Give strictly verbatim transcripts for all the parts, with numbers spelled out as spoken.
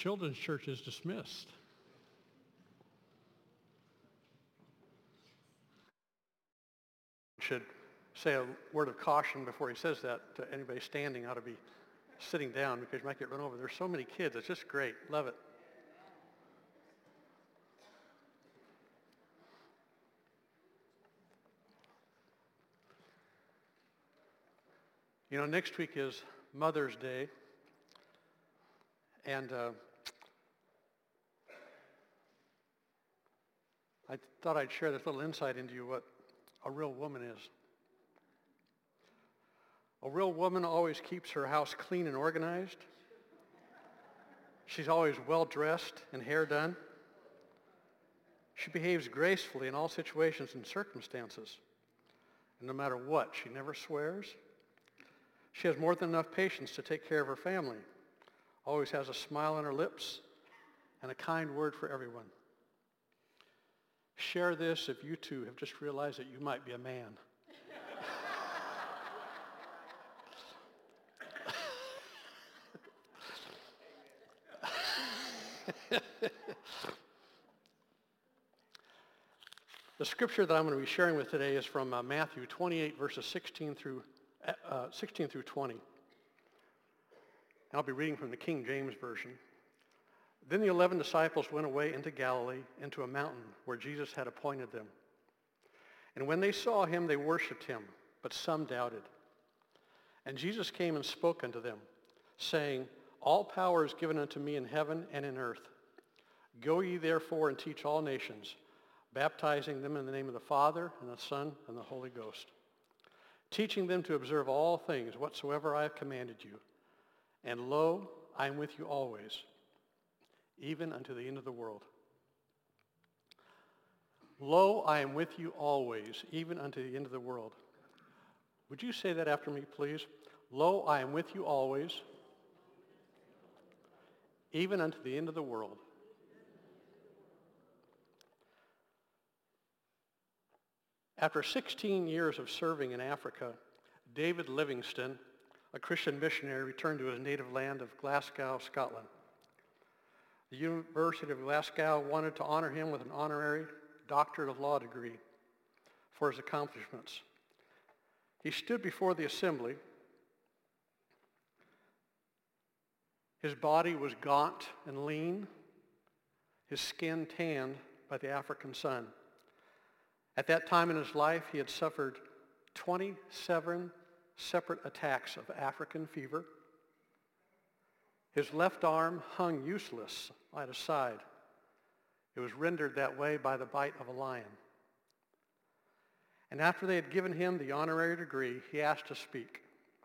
Children's church is dismissed. Should say a word of caution before he says that to anybody standing. Ought to be sitting down because you might get run over. There's so many kids. It's just great. Love it. You know, next week is Mother's Day, and uh, I thought I'd share this little insight into you what a real woman is. A real woman always keeps her house clean and organized. She's always well-dressed and hair done. She behaves gracefully in all situations and circumstances. And no matter what, she never swears. She has more than enough patience to take care of her family. Always has a smile on her lips and a kind word for everyone. Share this if you too have just realized that you might be a man. The scripture that I'm going to be sharing with today is from uh, Matthew twenty-eight, verses sixteen through uh, sixteen through twenty. And I'll be reading from the King James Version. Then the eleven disciples went away into Galilee, into a mountain where Jesus had appointed them. And when they saw him, they worshipped him, but some doubted. And Jesus came and spoke unto them, saying, All power is given unto me in heaven and in earth. Go ye therefore and teach all nations, baptizing them in the name of the Father and the Son and the Holy Ghost, teaching them to observe all things whatsoever I have commanded you. And lo, I am with you always, even unto the end of the world. Lo, I am with you always, even unto the end of the world. Would you say that after me, please? Lo, I am with you always, even unto the end of the world. After sixteen years of serving in Africa, David Livingstone, a Christian missionary, returned to his native land of Glasgow, Scotland. The University of Glasgow wanted to honor him with an honorary Doctorate of Law degree for his accomplishments. He stood before the assembly. His body was gaunt and lean, his skin tanned by the African sun. At that time in his life, he had suffered twenty-seven separate attacks of African fever. His left arm hung useless at his side. It was rendered that way by the bite of a lion. And after they had given him the honorary degree, he asked to speak.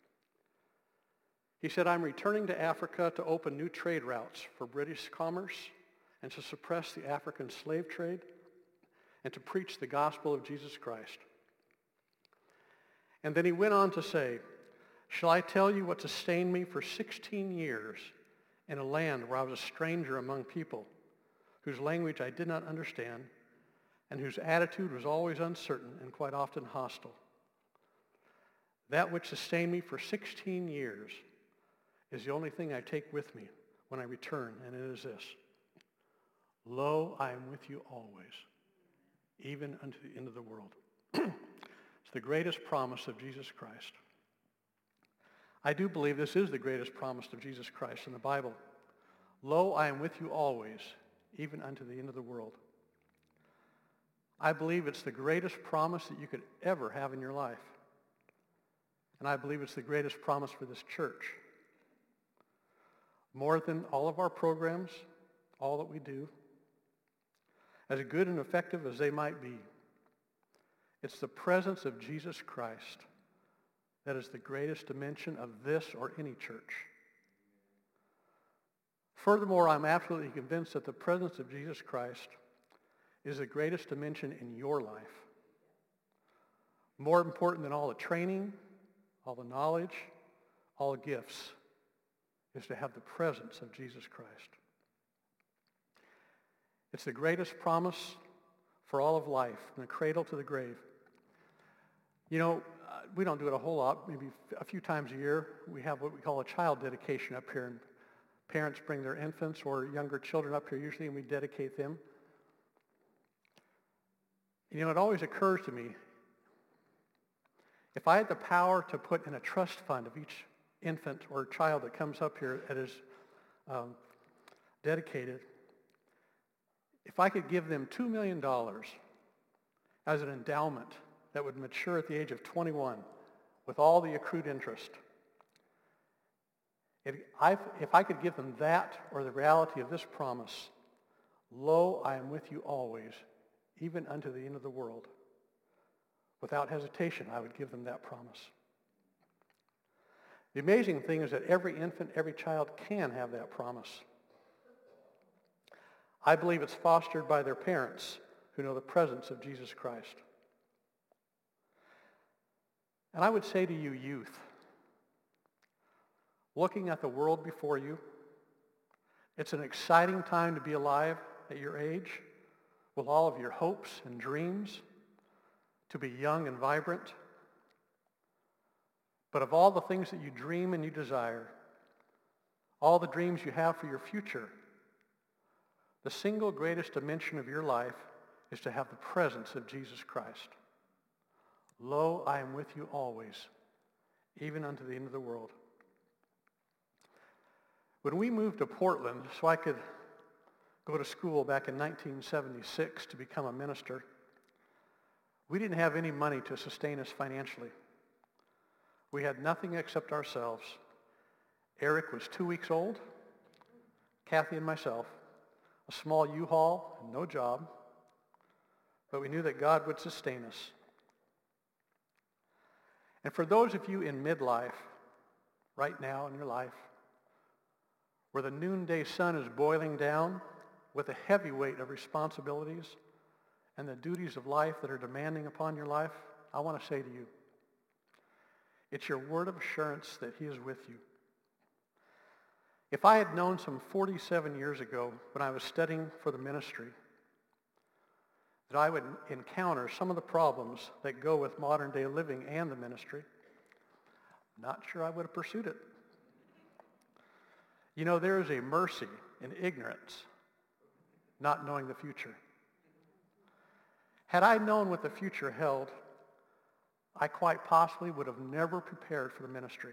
He said, I'm returning to Africa to open new trade routes for British commerce and to suppress the African slave trade and to preach the gospel of Jesus Christ. And then he went on to say, shall I tell you what sustained me for sixteen years in a land where I was a stranger among people, whose language I did not understand, and whose attitude was always uncertain and quite often hostile? That which sustained me for sixteen years is the only thing I take with me when I return, and it is this. Lo, I am with you always, even unto the end of the world. It's the greatest promise of Jesus Christ. I do believe this is the greatest promise of Jesus Christ in the Bible. Lo, I am with you always, even unto the end of the world. I believe it's the greatest promise that you could ever have in your life. And I believe it's the greatest promise for this church. More than all of our programs, all that we do, as good and effective as they might be, it's the presence of Jesus Christ that is the greatest dimension of this or any church. Furthermore, I'm absolutely convinced that the presence of Jesus Christ is the greatest dimension in your life. More important than all the training, all the knowledge, all the gifts, is to have the presence of Jesus Christ. It's the greatest promise for all of life, from the cradle to the grave. You know, uh, we don't do it a whole lot. Maybe a few times a year, we have what we call a child dedication up here. And Parents bring their infants or younger children up here usually, and we dedicate them. You know, it always occurs to me, if I had the power to put in a trust fund of each infant or child that comes up here that is um, dedicated, if I could give them two million dollars as an endowment that would mature at the age of twenty-one with all the accrued interest, if I, if I could give them that or the reality of this promise, lo, I am with you always, even unto the end of the world. Without hesitation, I would give them that promise. The amazing thing is that every infant, every child can have that promise. I believe it's fostered by their parents who know the presence of Jesus Christ. And I would say to you, youth, looking at the world before you, it's an exciting time to be alive at your age with all of your hopes and dreams, to be young and vibrant. But of all the things that you dream and you desire, all the dreams you have for your future, the single greatest dimension of your life is to have the presence of Jesus Christ. Lo, I am with you always, even unto the end of the world. When we moved to Portland so I could go to school back in nineteen seventy-six to become a minister, we didn't have any money to sustain us financially. We had nothing except ourselves. Eric was two weeks old, Kathy and myself, a small U-Haul and no job, but we knew that God would sustain us. And for those of you in midlife, right now in your life, where the noonday sun is boiling down with a heavy weight of responsibilities and the duties of life that are demanding upon your life, I want to say to you, it's your word of assurance that he is with you. If I had known some forty-seven years ago when I was studying for the ministry that I would encounter some of the problems that go with modern day living and the ministry, I'm not sure I would have pursued it. You know, there is a mercy in ignorance, not knowing the future. Had I known what the future held, I quite possibly would have never prepared for the ministry.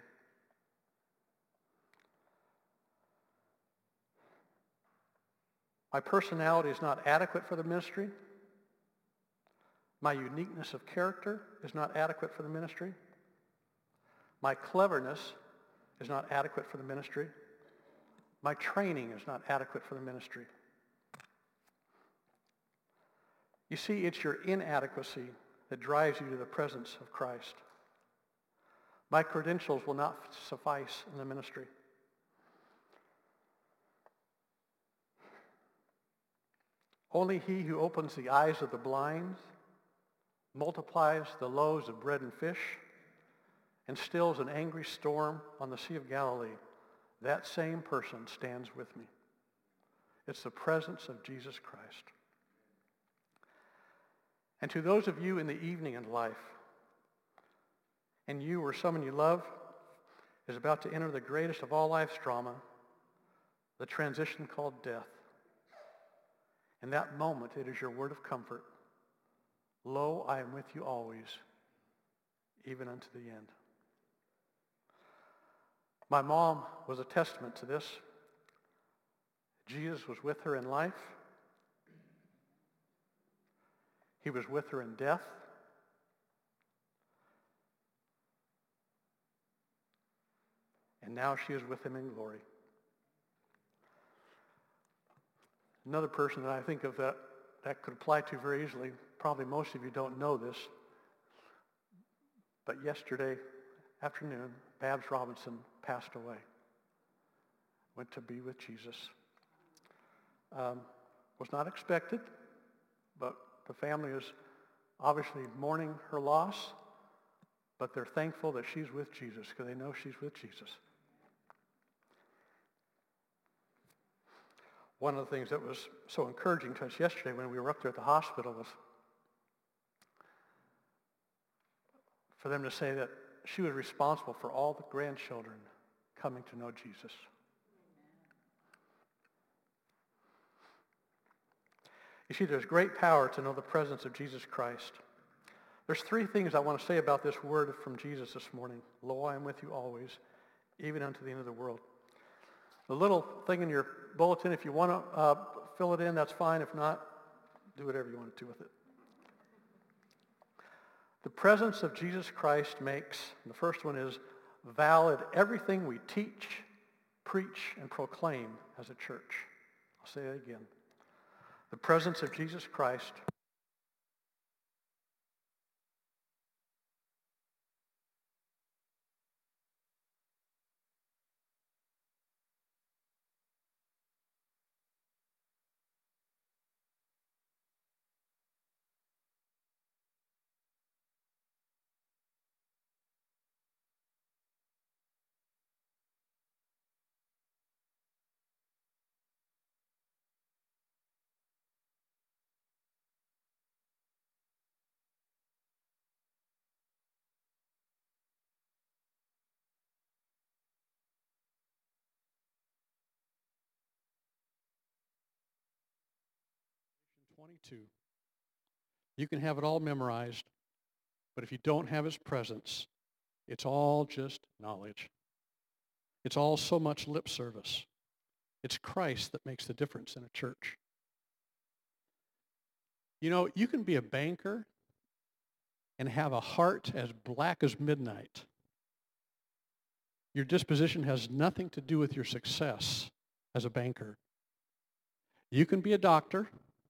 My personality is not adequate for the ministry. My uniqueness of character is not adequate for the ministry. My cleverness is not adequate for the ministry. My training is not adequate for the ministry. You see, it's your inadequacy that drives you to the presence of Christ. My credentials will not suffice in the ministry. Only he who opens the eyes of the blind, multiplies the loaves of bread and fish, and stills an angry storm on the Sea of Galilee, that same person stands with me. It's the presence of Jesus Christ. And to those of you in the evening in life, and you or someone you love is about to enter the greatest of all life's drama, the transition called death. In that moment, it is your word of comfort. Lo, I am with you always, even unto the end. My mom was a testament to this. Jesus was with her in life. He was with her in death. And now she is with him in glory. Another person that I think of that that could apply to very easily, probably most of you don't know this, but yesterday afternoon, Babs Robinson passed away, went to be with Jesus. Um, was not expected, but the family is obviously mourning her loss, but they're thankful that she's with Jesus because they know she's with Jesus. One of the things that was so encouraging to us yesterday when we were up there at the hospital was for them to say that she was responsible for all the grandchildren coming to know Jesus. You see, there's great power to know the presence of Jesus Christ. There's three things I want to say about this word from Jesus this morning. Lo, I am with you always, even unto the end of the world. The little thing in your bulletin, if you want to uh, fill it in, that's fine. If not, do whatever you want to do with it. The presence of Jesus Christ makes, the first one is, valid everything we teach, preach, and proclaim as a church. I'll say it again. The presence of Jesus Christ twenty-two. You can have it all memorized, but if you don't have his presence, it's all just knowledge. It's all so much lip service. It's Christ that makes the difference in a church. You know, you can be a banker and have a heart as black as midnight. Your disposition has nothing to do with your success as a banker. You can be a doctor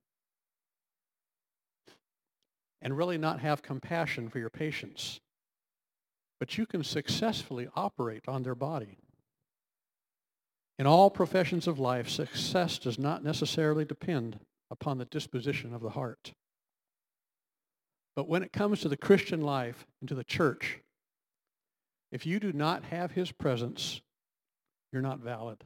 and really not have compassion for your patients, but you can successfully operate on their body. In all professions of life, success does not necessarily depend upon the disposition of the heart. But when it comes to the Christian life and to the church, if you do not have his presence, you're not valid.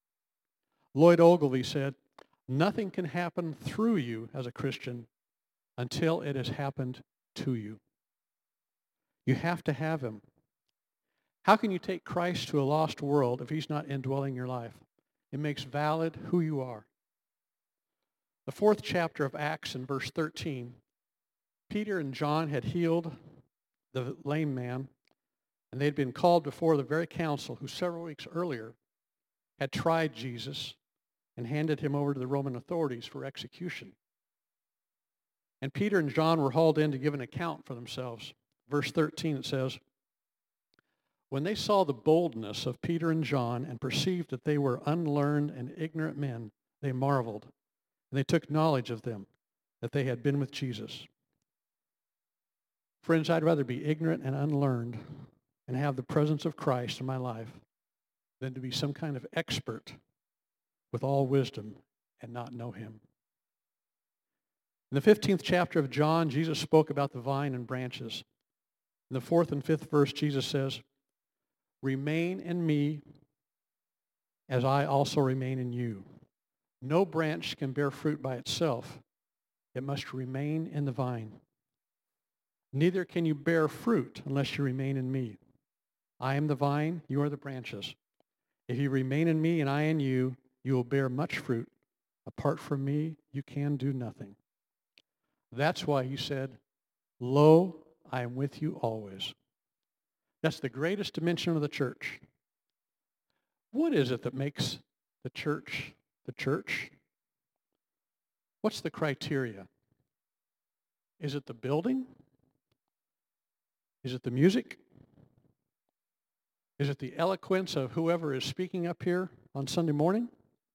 Lloyd Ogilvie said, nothing can happen through you as a Christian until it has happened to you. You have to have him. How can you take Christ to a lost world if he's not indwelling your life? It makes valid who you are. The fourth chapter of Acts in verse thirteen, Peter and John had healed the lame man, and they'd been called before the very council who several weeks earlier had tried Jesus and handed him over to the Roman authorities for execution. And Peter and John were hauled in to give an account for themselves. Verse thirteen, it says, when they saw the boldness of Peter and John and perceived that they were unlearned and ignorant men, they marveled, and they took knowledge of them, that they had been with Jesus. Friends, I'd rather be ignorant and unlearned and have the presence of Christ in my life than to be some kind of expert with all wisdom and not know him. In the fifteenth chapter of John, Jesus spoke about the vine and branches. In the fourth and fifth verse, Jesus says, remain in me as I also remain in you. No branch can bear fruit by itself. It must remain in the vine. Neither can you bear fruit unless you remain in me. I am the vine, you are the branches. If you remain in me and I in you, you will bear much fruit. Apart from me, you can do nothing. That's why he said, lo, I am with you always. That's the greatest dimension of the church. What is it that makes the church the church? What's the criteria? Is it the building? Is it the music? Is it the eloquence of whoever is speaking up here on Sunday morning?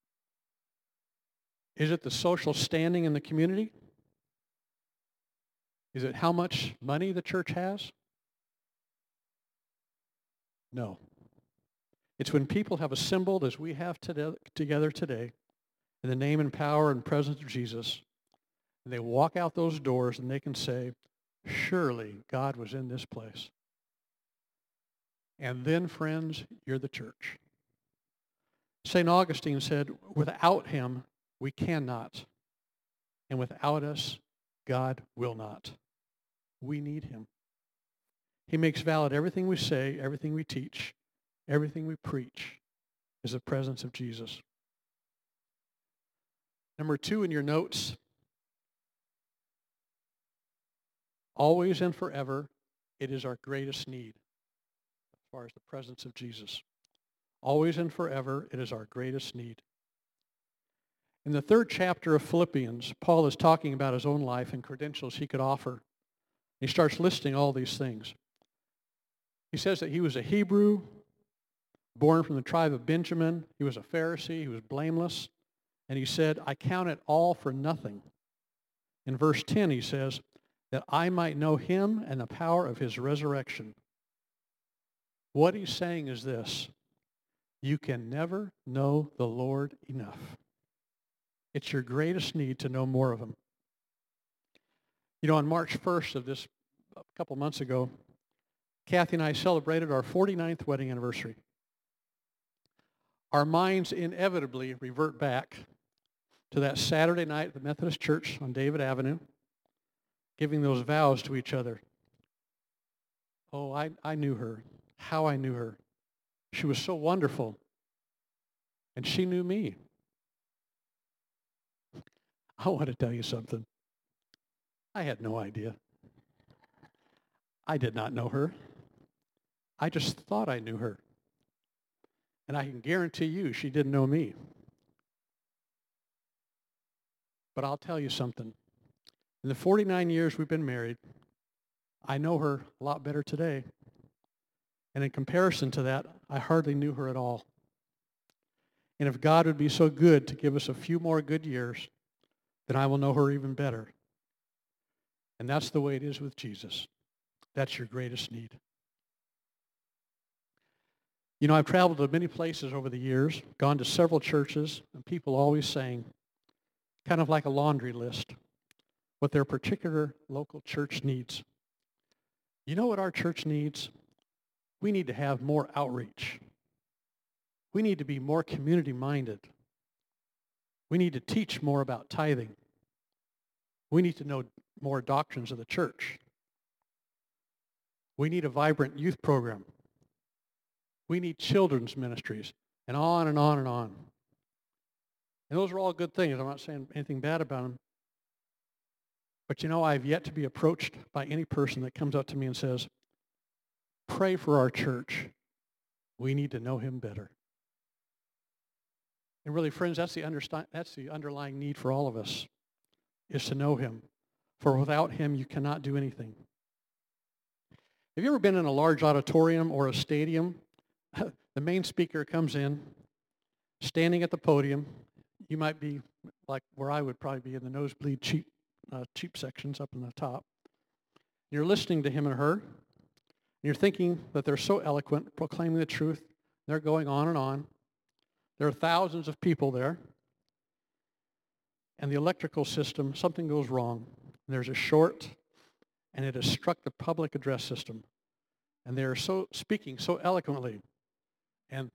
Is it the social standing in the community? Is it how much money the church has? No. It's when people have assembled as we have together today in the name and power and presence of Jesus, and they walk out those doors and they can say, surely God was in this place. And then, friends, you're the church. Saint Augustine said, without him, we cannot. And without us, God will not. We need him. He makes valid everything we say, everything we teach, everything we preach is the presence of Jesus. Number two in your notes, Always and forever, it is our greatest need as far as the presence of Jesus. Always and forever, it is our greatest need. In the third chapter of Philippians, Paul is talking about his own life and credentials he could offer. He starts listing all these things. He says that he was a Hebrew, born from the tribe of Benjamin. He was a Pharisee. He was blameless. And he said, I count it all for nothing. In verse ten, he says, that I might know him and the power of his resurrection. What he's saying is this: you can never know the Lord enough. It's your greatest need to know more of him. You know, on March first of this, a couple months ago, Kathy and I celebrated our forty-ninth wedding anniversary. Our minds inevitably revert back to that Saturday night at the Methodist Church on David Avenue, giving those vows to each other. Oh, I, I knew her. How I knew her. She was so wonderful. And she knew me. I want to tell you something. I had no idea. I did not know her. I just thought I knew her. And I can guarantee you she didn't know me. But I'll tell you something. In the forty-nine years we've been married, I know her a lot better today. And in comparison to that, I hardly knew her at all. And if God would be so good to give us a few more good years, then I will know her even better. And that's the way it is with Jesus. That's your greatest need. You know, I've traveled to many places over the years, gone to several churches, and people always saying, kind of like a laundry list, what their particular local church needs. You know what our church needs? We need to have more outreach. We need to be more community-minded. We need to teach more about tithing. We need to know more doctrines of the church. We need a vibrant youth program. We need children's ministries, and on and on and on. And those are all good things. I'm not saying anything bad about them. But you know, I've yet to be approached by any person that comes up to me and says, pray for our church. We need to know him better. And really, friends, that's the, understi- that's the underlying need for all of us, is to know him. For without him, you cannot do anything. Have you ever been in a large auditorium or a stadium? The main speaker comes in, standing at the podium. You might be like where I would probably be in the nosebleed cheap, uh, cheap sections up in the top. You're listening to him and her. And you're thinking that they're so eloquent, proclaiming the truth. They're going on and on. There are thousands of people there. And the electrical system, something goes wrong. There's a short, and it has struck the public address system. And they are so speaking so eloquently. And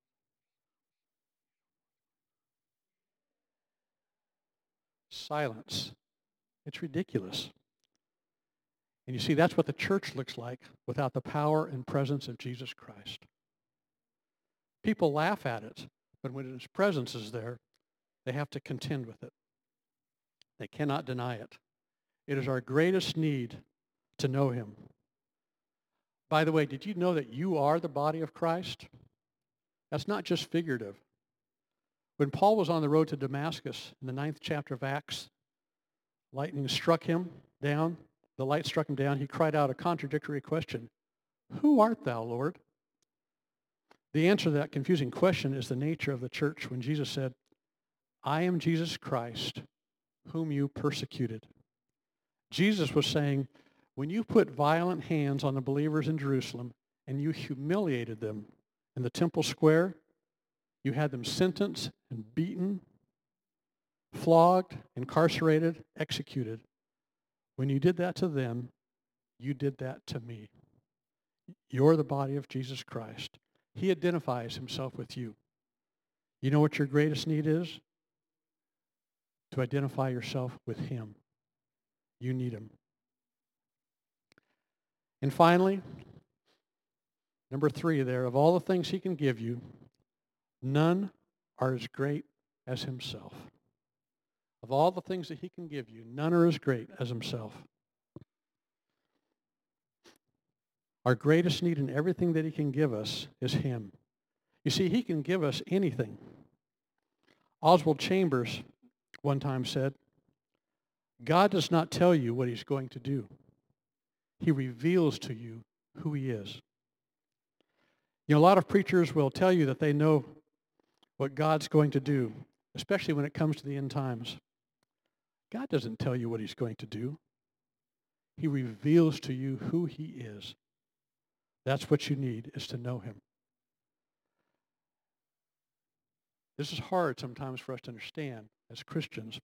silence. It's ridiculous. And you see, that's what the church looks like without the power and presence of Jesus Christ. People laugh at it, but when his presence is there, they have to contend with it. They cannot deny it. It is our greatest need to know him. By the way, did you know that you are the body of Christ? That's not just figurative. When Paul was on the road to Damascus in the ninth chapter of Acts, lightning struck him down. The light struck him down. He cried out a contradictory question. Who art thou, Lord? The answer to that confusing question is the nature of the church when Jesus said, I am Jesus Christ, whom you persecuted. Jesus was saying, when you put violent hands on the believers in Jerusalem and you humiliated them in the temple square, you had them sentenced and beaten, flogged, incarcerated, executed. When you did that to them, you did that to me. You're the body of Jesus Christ. He identifies himself with you. You know what your greatest need is? To identify yourself with him. You need him. And finally, number three there, of all the things he can give you, none are as great as himself. Of all the things that he can give you, none are as great as himself. Our greatest need in everything that he can give us is him. You see, he can give us anything. Oswald Chambers one time said, God does not tell you what he's going to do. He reveals to you who he is. You know, a lot of preachers will tell you that they know what God's going to do, especially when it comes to the end times. God doesn't tell you what he's going to do. He reveals to you who he is. That's what you need, is to know him. This is hard sometimes for us to understand as Christians.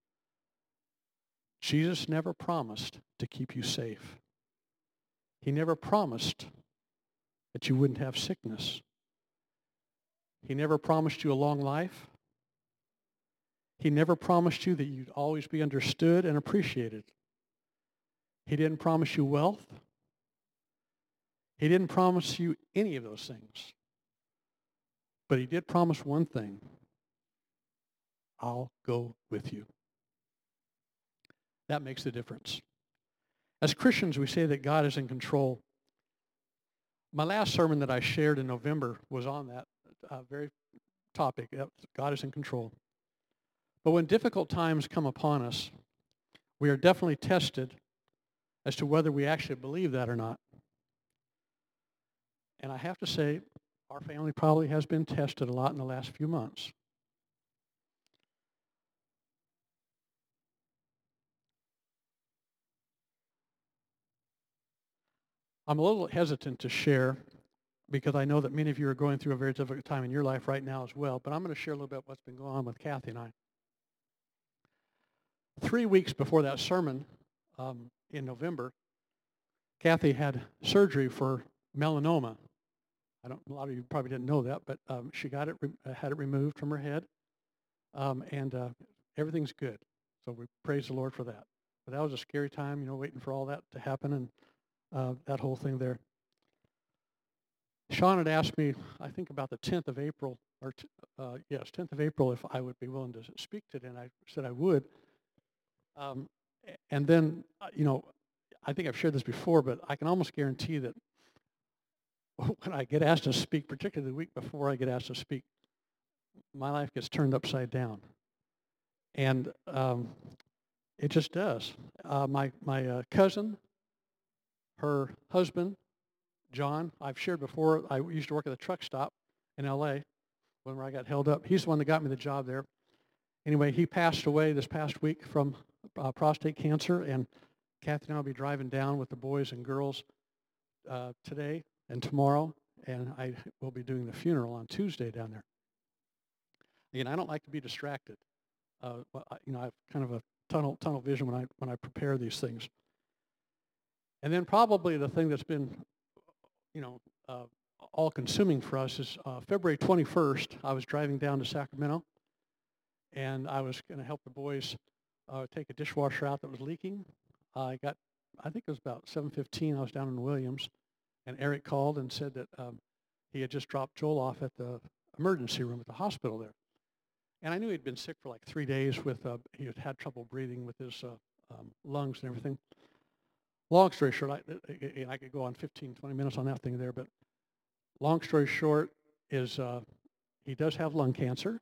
Jesus never promised to keep you safe. He never promised that you wouldn't have sickness. He never promised you a long life. He never promised you that you'd always be understood and appreciated. He didn't promise you wealth. He didn't promise you any of those things. But he did promise one thing. I'll go with you. That makes the difference. As Christians, we say that God is in control. My last sermon that I shared in November was on that uh, very topic. God is in control. But when difficult times come upon us, we are definitely tested as to whether we actually believe that or not. And I have to say, our family probably has been tested a lot in the last few months. I'm a little hesitant to share because I know that many of you are going through a very difficult time in your life right now as well, but I'm going to share a little bit what's been going on with Kathy and I. Three weeks before that sermon um, in November, Kathy had surgery for melanoma. I don't. A lot of you probably didn't know that, but um, she got it, re- had it removed from her head, um, and uh, everything's good. So we praise the Lord for that. But that was a scary time, you know, waiting for all that to happen and uh, that whole thing there. Sean had asked me, I think about the tenth of April, or t- uh, yes, tenth of April, if I would be willing to speak today, and I said I would. Um, and then, uh, you know, I think I've shared this before, but I can almost guarantee that when I get asked to speak, particularly the week before I get asked to speak, my life gets turned upside down. And um, it just does. Uh, my my uh, cousin, her husband, John, I've shared before, I used to work at a truck stop in L A when I got held up. He's the one that got me the job there. Anyway, he passed away this past week from uh, prostate cancer, and Kathy and I will be driving down with the boys and girls uh, today and tomorrow, and I will be doing the funeral on Tuesday down there. Again, I don't like to be distracted. Uh, you know, I have kind of a tunnel tunnel vision when I when I prepare these things. And then probably the thing that's been, you know, uh, all-consuming for us is uh, February twenty-first. I was driving down to Sacramento, and I was going to help the boys uh, take a dishwasher out that was leaking. I got, I think it was about seven fifteen. I was down in Williams, and Eric called and said that um, he had just dropped Joel off at the emergency room at the hospital there. And I knew he'd been sick for like three days with, uh, he had had trouble breathing with his uh, um, lungs and everything. Long story short, I, I could go on fifteen, twenty minutes on that thing there, but long story short is uh, he does have lung cancer.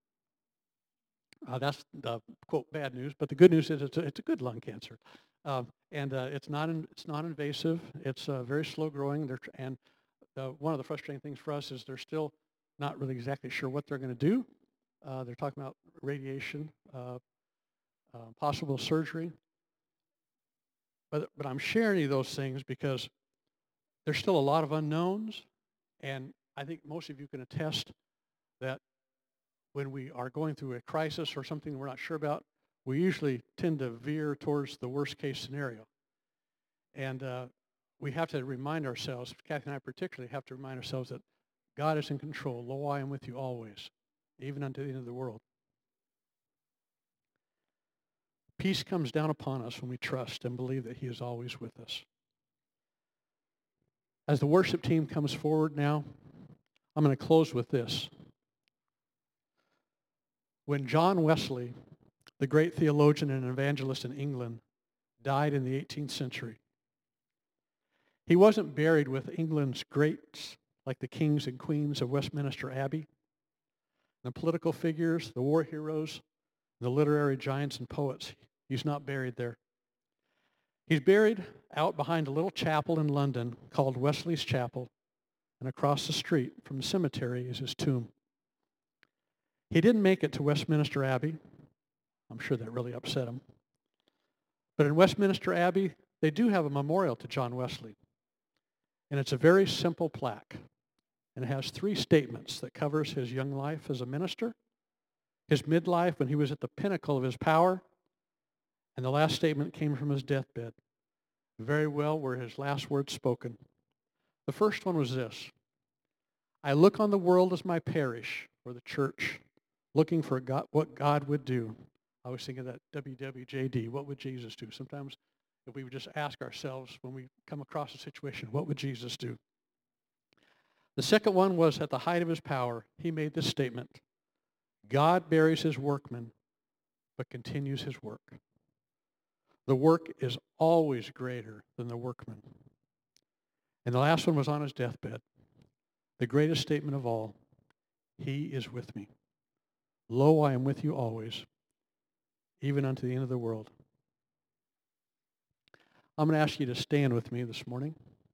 Uh, that's the, quote, bad news, but the good news is it's a, it's a good lung cancer. Uh, and uh, it's not in, it's not invasive. It's uh, very slow growing. They're tr- and uh, one of the frustrating things for us is they're still not really exactly sure what they're going to do. Uh, they're talking about radiation, uh, uh, possible surgery. But, but I'm sharing those things because there's still a lot of unknowns, and I think most of you can attest that when we are going through a crisis or something we're not sure about, we usually tend to veer towards the worst case scenario. And uh, we have to remind ourselves, Kathy and I particularly have to remind ourselves that God is in control. Lo, I am with you always, even unto the end of the world. Peace comes down upon us when we trust and believe that he is always with us. As the worship team comes forward now, I'm going to close with this. When John Wesley, the great theologian and evangelist in England, died in the eighteenth century, He wasn't buried with England's greats like the kings and queens of Westminster Abbey, the political figures, the war heroes, the literary giants and poets. He's not buried there. He's buried out behind a little chapel in London called Wesley's Chapel, and across the street from the cemetery is his tomb. He didn't make it to Westminster Abbey. I'm sure that really upset him. But in Westminster Abbey, they do have a memorial to John Wesley. And it's a very simple plaque. And it has three statements that covers his young life as a minister, his midlife when he was at the pinnacle of his power, and the last statement came from his deathbed. Very well were his last words spoken. The first one was this: I look on the world as my parish, or the church, looking for God, what God would do. I was thinking that W W J D, what would Jesus do? Sometimes if we would just ask ourselves when we come across a situation, what would Jesus do? The second one was at the height of his power, he made this statement: God buries his workmen, but continues his work. The work is always greater than the workman. And the last one was on his deathbed. The greatest statement of all: he is with me. Lo, I am with you always, even unto the end of the world. I'm going to ask you to stand with me this morning.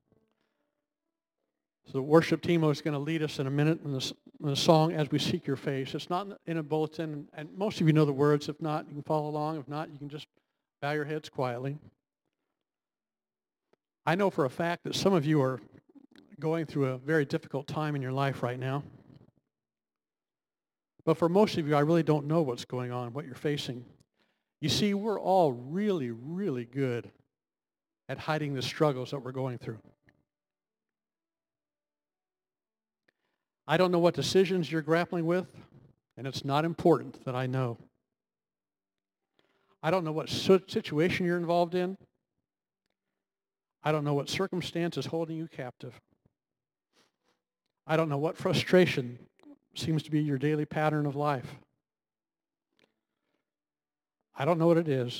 So the worship team is going to lead us in a minute in the, in the song, As We Seek Your Face. It's not in a bulletin, and most of you know the words. If not, you can follow along. If not, you can just bow your heads quietly. I know for a fact that some of you are going through a very difficult time in your life right now. But for most of you, I really don't know what's going on, what you're facing. You see, we're all really, really good at hiding the struggles that we're going through. I don't know what decisions you're grappling with, and it's not important that I know. I don't know what situation you're involved in. I don't know what circumstance is holding you captive. I don't know what frustration seems to be your daily pattern of life. I don't know what it is.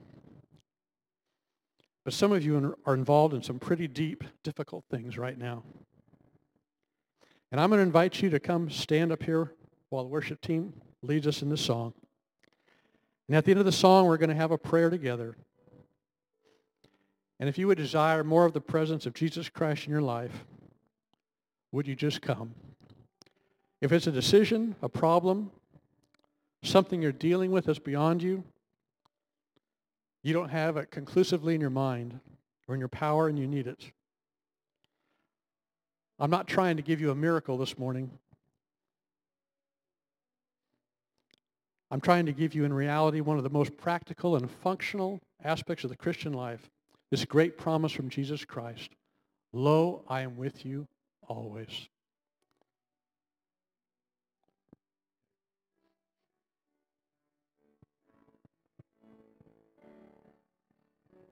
But some of you are involved in some pretty deep, difficult things right now. And I'm going to invite you to come stand up here while the worship team leads us in this song. And at the end of the song, we're going to have a prayer together. And if you would desire more of the presence of Jesus Christ in your life, would you just come? If it's a decision, a problem, something you're dealing with that's beyond you, you don't have it conclusively in your mind or in your power and you need it, I'm not trying to give you a miracle this morning. I'm trying to give you in reality one of the most practical and functional aspects of the Christian life, this great promise from Jesus Christ. Lo, I am with you always.